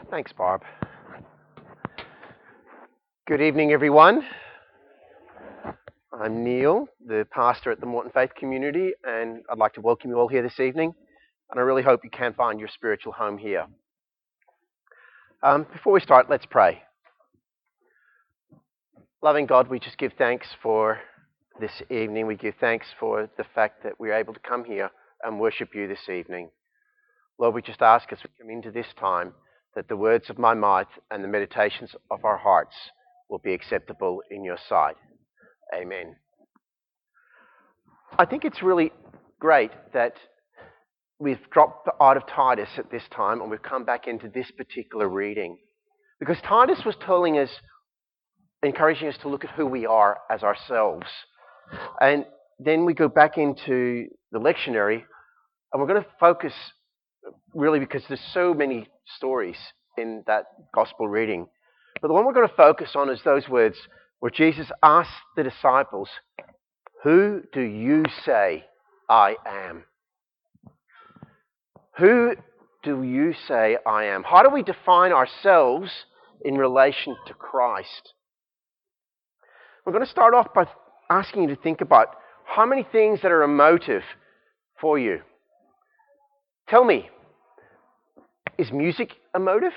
Thanks, Barb. Good evening, everyone. I'm Neil, the pastor at the Moreton Faith Community, and I'd like to welcome you all here this evening. And I really hope you can find your spiritual home here. Before we start, let's pray. Loving God, we just give thanks for this evening. We give thanks for the fact that we're able to come here and worship you this evening. Lord, we just ask as we come into this time that the words of my mouth and the meditations of our hearts will be acceptable in your sight. Amen. I think it's really great that we've dropped out of Titus at this time and we've come back into this particular reading. Because Titus was telling us, encouraging us to look at who we are as ourselves. And then we go back into the lectionary and we're going to focus really because there's so many stories in that gospel reading. But the one we're going to focus on is those words where Jesus asked the disciples, "Who do you say I am?" Who do you say I am? How do we define ourselves in relation to Christ? We're going to start off by asking you to think about how many things that are a motive for you. Tell me, is music a motive?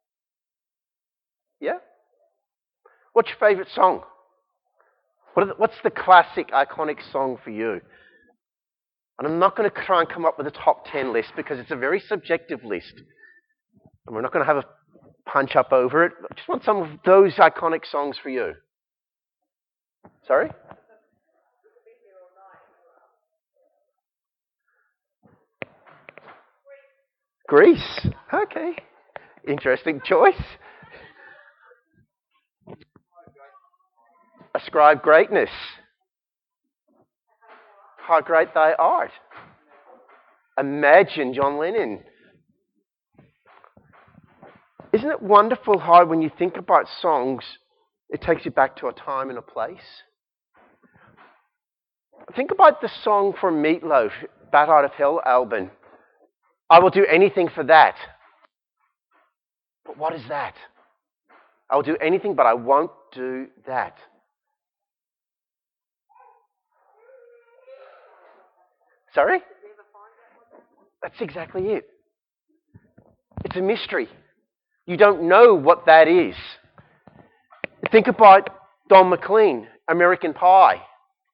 Yeah? What's your favourite song? What's the classic, iconic song for you? And I'm not going to try and come up with a top 10 list because it's a very subjective list. And we're not going to have a punch up over it. I just want some of those iconic songs for you. Sorry? Grease. Okay. Interesting choice. Ascribe greatness. How great thou art. Imagine John Lennon. Isn't it wonderful how when you think about songs, it takes you back to a time and a place? Think about the song for Meatloaf, Bat Out of Hell album. I will do anything for that. But what is that? I will do anything, but I won't do that. Sorry? That's exactly it. It's a mystery. You don't know what that is. Think about Don McLean, American Pie.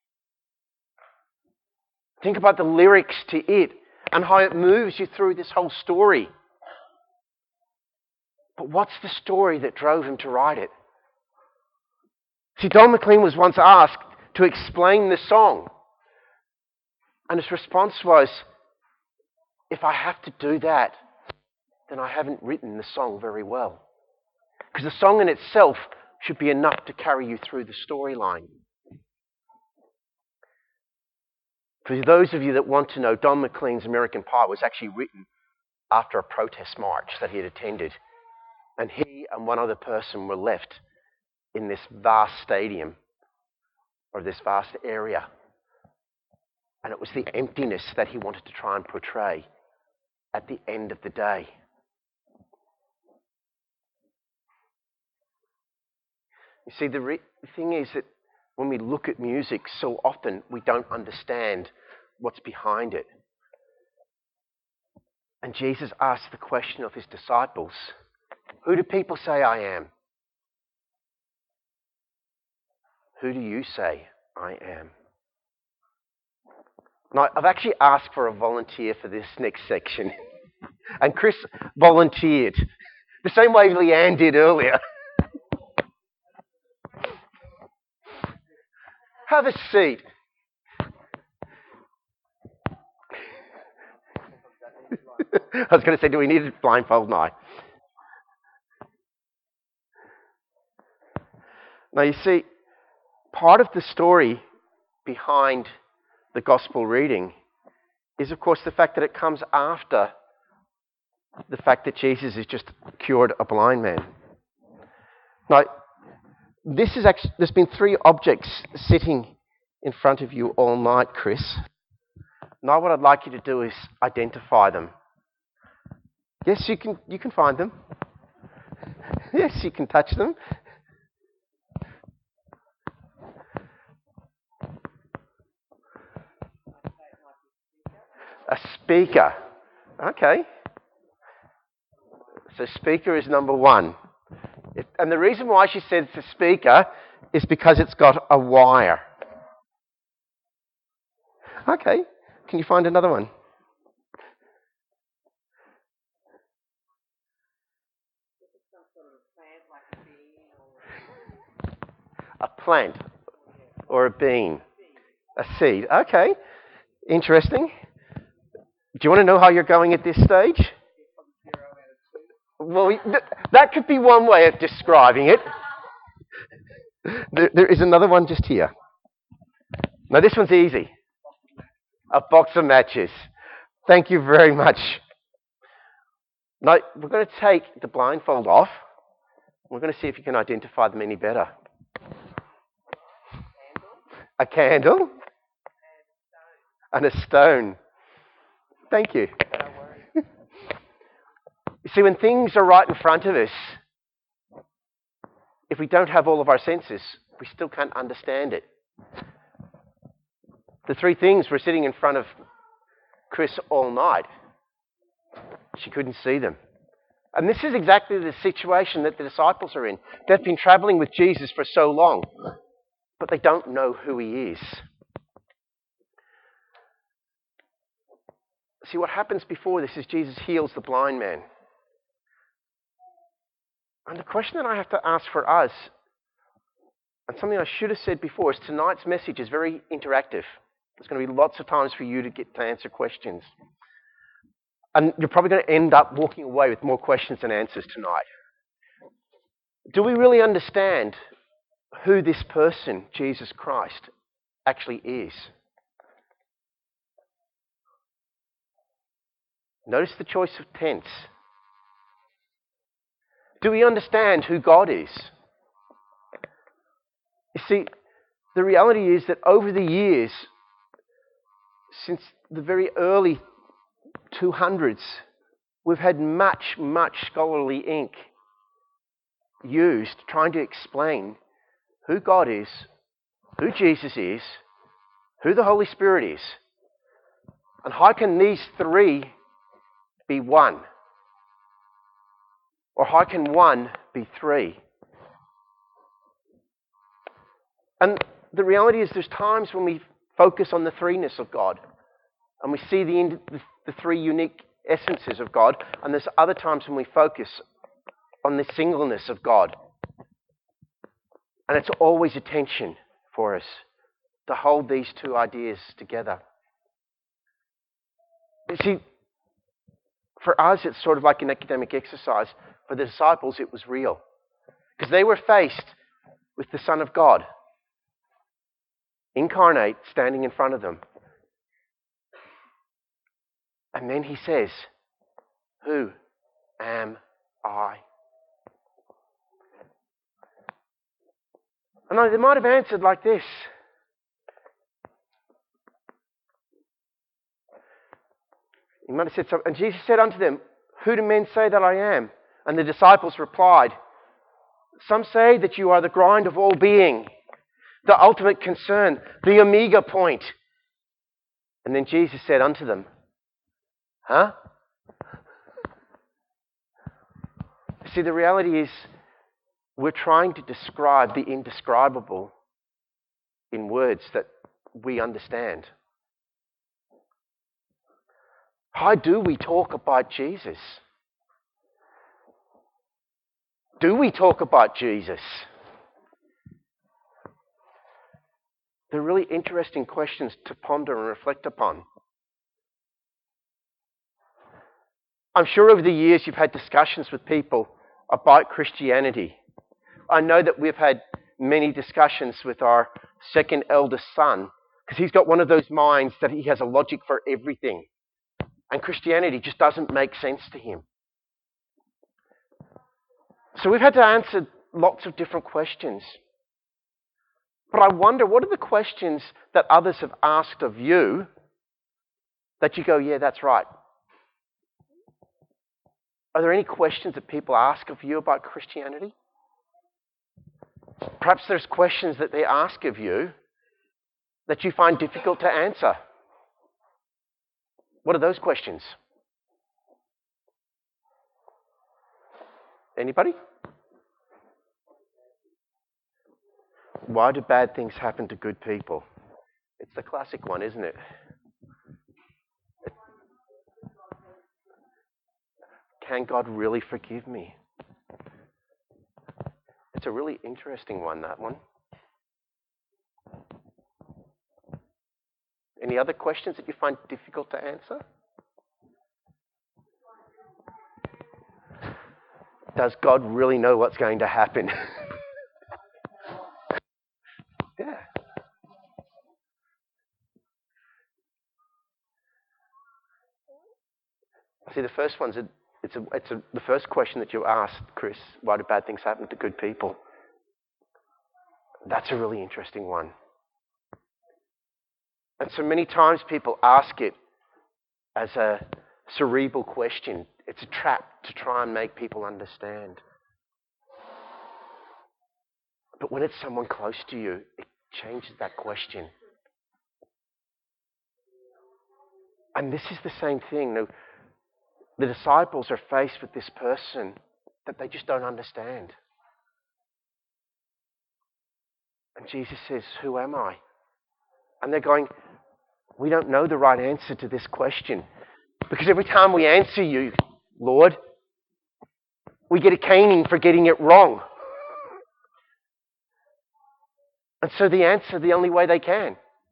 Think about the lyrics to it and how it moves you through this whole story. But what's the story that drove him to write it? See, Don McLean was once asked to explain the song. And his response was, if I have to do that, then I haven't written the song very well. Because the song in itself should be enough to carry you through the storyline. For those of you that want to know, Don McLean's American Pie was actually written after a protest march that he had attended. And he and one other person were left in this vast stadium or this vast area. And it was the emptiness that he wanted to try and portray at the end of the day. You see, the thing is that when we look at music, so often we don't understand what's behind it. And Jesus asked the question of his disciples, who do people say I am? Who do you say I am? Now, I've actually asked for a volunteer for this next section. And Chris volunteered. The same way Leanne did earlier. Have a seat. I was going to say, do we need a blindfold now? Now, you see, part of the story behind the gospel reading is, of course, the fact that it comes after the fact that Jesus has just cured a blind man. Now, there's been three objects sitting in front of you all night, Chris. Now what I'd like you to do is identify them. Yes, you can find them. Yes, you can touch them. A speaker. Okay. So speaker is number one. And the reason why she said it's a speaker is because it's got a wire. Okay. Can you find another one? A plant or a bean. A seed. Okay. Interesting. Do you want to know how you're going at this stage? Well, that could be one way of describing it. There is another one just here. Now, this one's easy. A box of matches. Thank you very much. Now, we're going to take the blindfold off. We're going to see if you can identify them any better. A candle. And a stone. Thank you. You see, when things are right in front of us, if we don't have all of our senses, we still can't understand it. The three things were sitting in front of Chris all night. She couldn't see them. And this is exactly the situation that the disciples are in. They've been traveling with Jesus for so long, but they don't know who he is. See, what happens before this is Jesus heals the blind man. And the question that I have to ask for us, and something I should have said before, is tonight's message is very interactive. There's going to be lots of times for you to answer questions. And you're probably going to end up walking away with more questions than answers tonight. Do we really understand who this person, Jesus Christ, actually is? Notice the choice of tense. Do we understand who God is? You see, the reality is that over the years, since the very early 200s, we've had much scholarly ink used trying to explain who God is, who Jesus is, who the Holy Spirit is, and how can these three be one? Or how can one be three? And the reality is there's times when we focus on the threeness of God and we see the three unique essences of God, and there's other times when we focus on the singleness of God. And it's always a tension for us to hold these two ideas together. You see, for us it's sort of like an academic exercise. For the disciples it was real. Because they were faced with the Son of God, incarnate, standing in front of them. And then he says, "Who am I?" And they might have answered like this. He might have said something. And Jesus said unto them, "Who do men say that I am?" And the disciples replied, "Some say that you are the grind of all being, the ultimate concern, the omega point." And then Jesus said unto them, "Huh?" See, the reality is we're trying to describe the indescribable in words that we understand. How do we talk about Jesus? Do we talk about Jesus? They're really interesting questions to ponder and reflect upon. I'm sure over the years you've had discussions with people about Christianity. I know that we've had many discussions with our second eldest son, because he's got one of those minds that he has a logic for everything. And Christianity just doesn't make sense to him. So we've had to answer lots of different questions. But I wonder, what are the questions that others have asked of you that you go, "Yeah, that's right"? Are there any questions that people ask of you about Christianity? Perhaps there's questions that they ask of you that you find difficult to answer. What are those questions? Anybody? Why do bad things happen to good people? It's the classic one, isn't it? Can God really forgive me? It's a really interesting one, that one. Any other questions that you find difficult to answer? Does God really know what's going to happen? Yeah. See, the first one's the first question that you asked, Chris. Why do bad things happen to good people? That's a really interesting one. And so many times people ask it as a cerebral question. It's a trap to try and make people understand. But when it's someone close to you, it changes that question. And this is the same thing. The disciples are faced with this person that they just don't understand. And Jesus says, "Who am I?" And they're going, "We don't know the right answer to this question. Because every time we answer you, Lord, we get a caning for getting it wrong." And so the answer, the only way they can.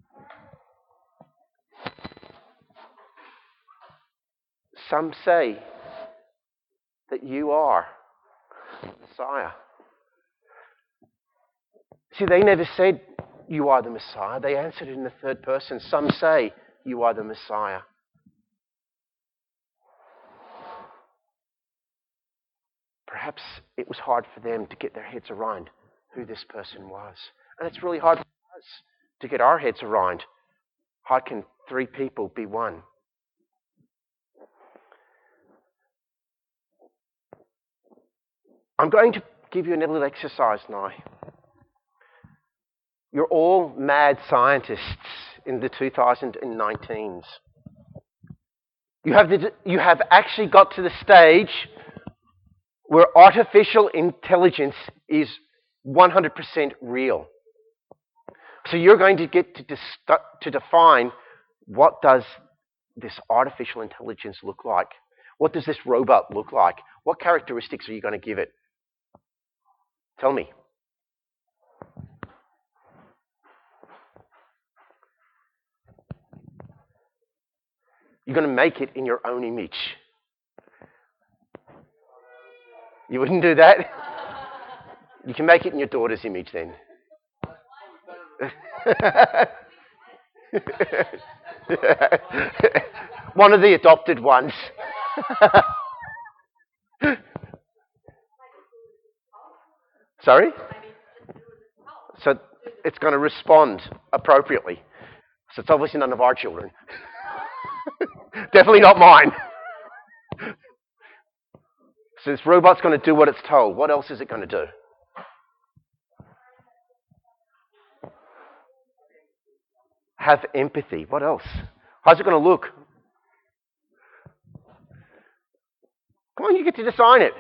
Some say that you are the Messiah. See, they never said, "You are the Messiah." They answered it in the third person. Some say, "You are the Messiah." Perhaps it was hard for them to get their heads around who this person was. And it's really hard for us to get our heads around. How can three people be one? I'm going to give you a little exercise now. You're all mad scientists in the 2019s. You have actually got to the stage where artificial intelligence is 100% real. So you're going to get to define, what does this artificial intelligence look like? What does this robot look like? What characteristics are you going to give it? Tell me. You're going to make it in your own image. You wouldn't do that? You can make it in your daughter's image then. One of the adopted ones. Sorry? So it's going to respond appropriately. So it's obviously none of our children. Definitely not mine. So this robot's going to do what it's told. What else is it going to do? Have empathy. What else? How's it going to look? Come on, you get to design it.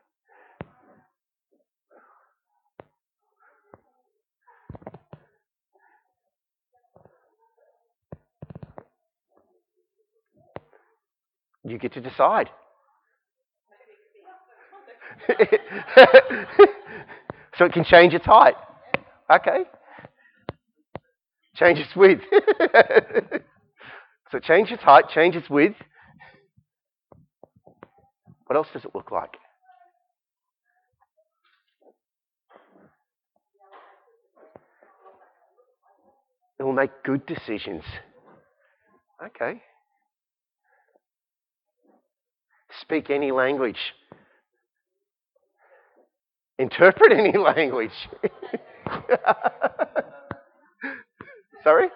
You get to decide. So it can change its height. Okay. Change its width. So change its height, change its width. What else does it look like? It will make good decisions. Okay. Speak any language. Interpret any language. Sorry?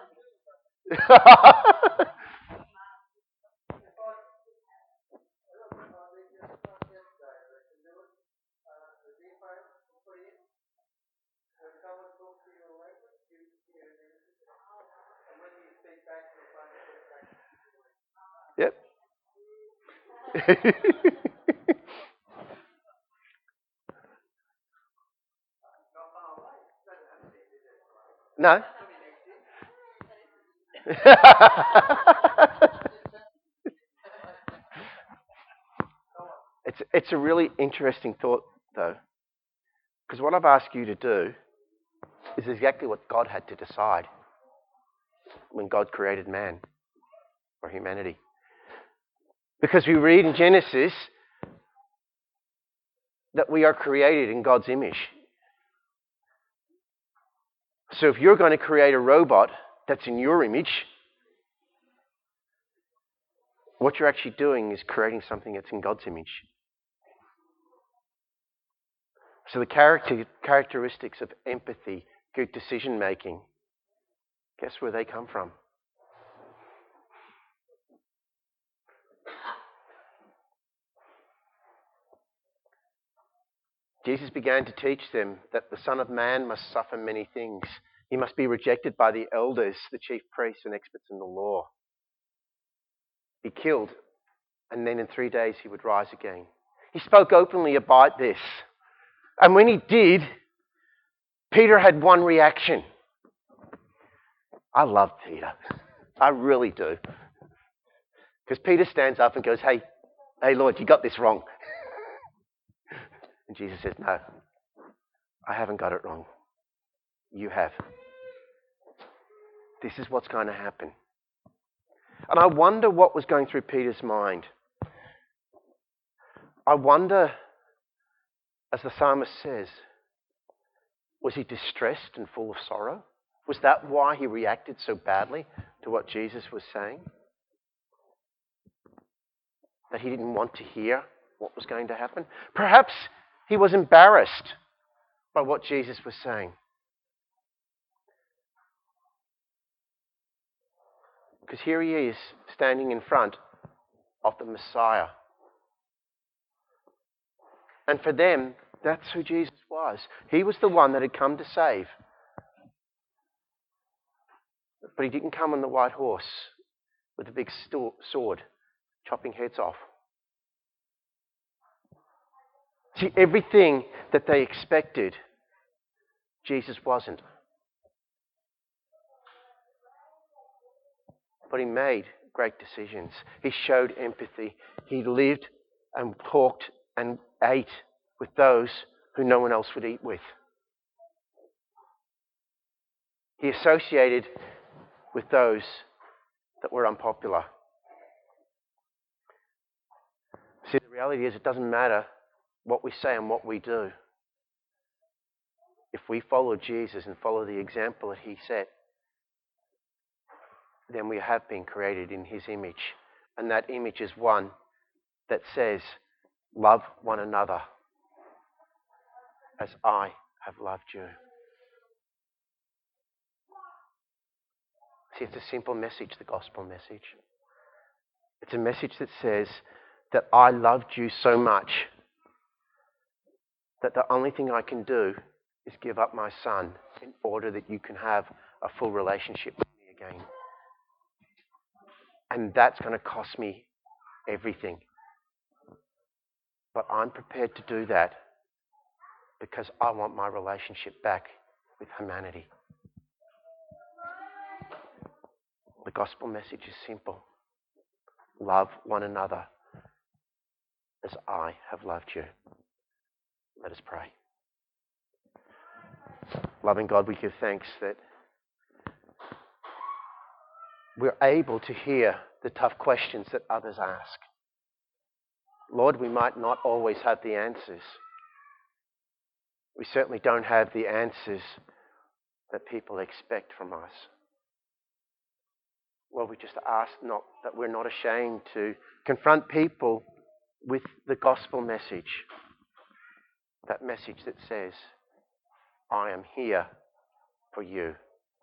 No? It's a really interesting thought, though, because what I've asked you to do is exactly what God had to decide when God created man or humanity. Because we read in Genesis that we are created in God's image. So if you're going to create a robot that's in your image, what you're actually doing is creating something that's in God's image. So the characteristics of empathy, good decision making, guess where they come from? Jesus began to teach them that the Son of Man must suffer many things. He must be rejected by the elders, the chief priests and experts in the law. Be killed, and then in 3 days he would rise again. He spoke openly about this. And when he did, Peter had one reaction. I love Peter. I really do. Because Peter stands up and goes, hey Lord, you got this wrong. And Jesus says, no, I haven't got it wrong. You have. This is what's going to happen. And I wonder what was going through Peter's mind. I wonder, as the psalmist says, was he distressed and full of sorrow? Was that why he reacted so badly to what Jesus was saying? That he didn't want to hear what was going to happen? Perhaps he was embarrassed by what Jesus was saying. Because here he is standing in front of the Messiah. And for them, that's who Jesus was. He was the one that had come to save. But he didn't come on the white horse with a big sword, chopping heads off. See, everything that they expected, Jesus wasn't. But he made great decisions. He showed empathy. He lived and talked and ate with those who no one else would eat with. He associated with those that were unpopular. See, the reality is it doesn't matter what we say and what we do. If we follow Jesus and follow the example that he set, then we have been created in his image. And that image is one that says, love one another as I have loved you. See, it's a simple message, the gospel message. It's a message that says that I loved you so much that the only thing I can do is give up my son in order that you can have a full relationship with me again. And that's going to cost me everything. But I'm prepared to do that because I want my relationship back with humanity. The gospel message is simple. Love one another as I have loved you. Let us pray. Loving God, we give thanks that we're able to hear the tough questions that others ask. Lord, we might not always have the answers. We certainly don't have the answers that people expect from us. Lord, we just ask not that we're not ashamed to confront people with the gospel message. That message that says, I am here for you.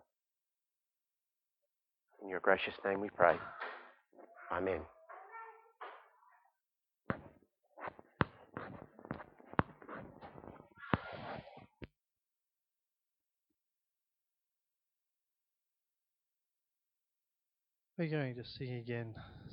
In your gracious name we pray. Amen. We're going to sing again.